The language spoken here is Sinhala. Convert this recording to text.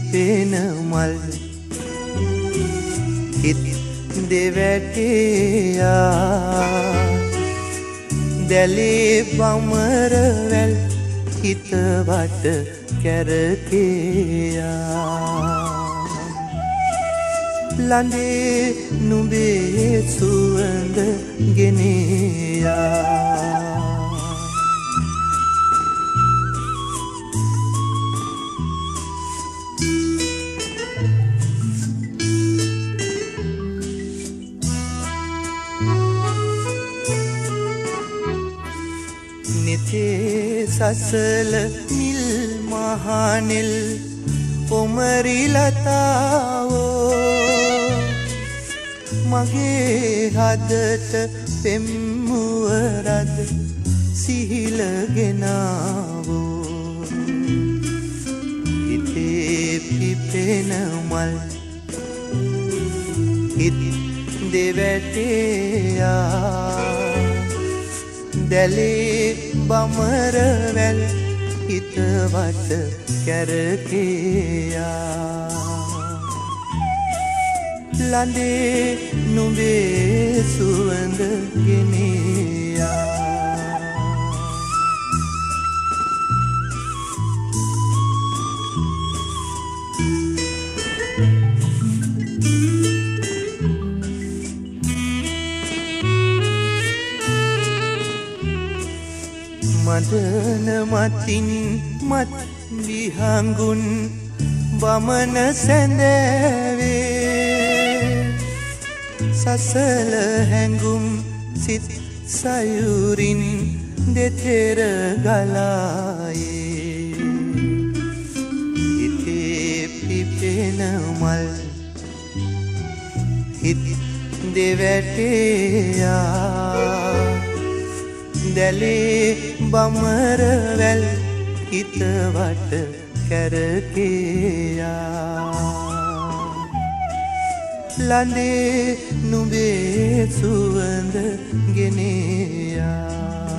පිපෙන මල් හිත් දෙවැටෙයා දැලේ බමරවැල් හිතවට කැරකෙයා ලඳේ නුඹේ සුවඳ ගෙනයා නිතේ සසල නිල් මහනෙල් ඔමරි ලතාවෝ මගේ හදට පෙම්මුවරද සිහිලගෙනාවෝ හිතේ පිපෙන මල් හිත් දෙවැටෙයා දැලේ බමරවැල් හිතවට කැරකෙයා ලඳේ නුඹේ සුවඳ ගෙනයා මදන මතින් මත් විහඟුන් බමන සැඳෑවේ සසල හැඟුම් සිත් සයුරින් දෙතෙර ගලායේ හිතේ පිපෙන මල් හිත් දෙවැටෙයා දැලේ බමරවැල් හිතවට කැරකෙයා ලඳේ නුඹේ සුවඳ ගෙනයා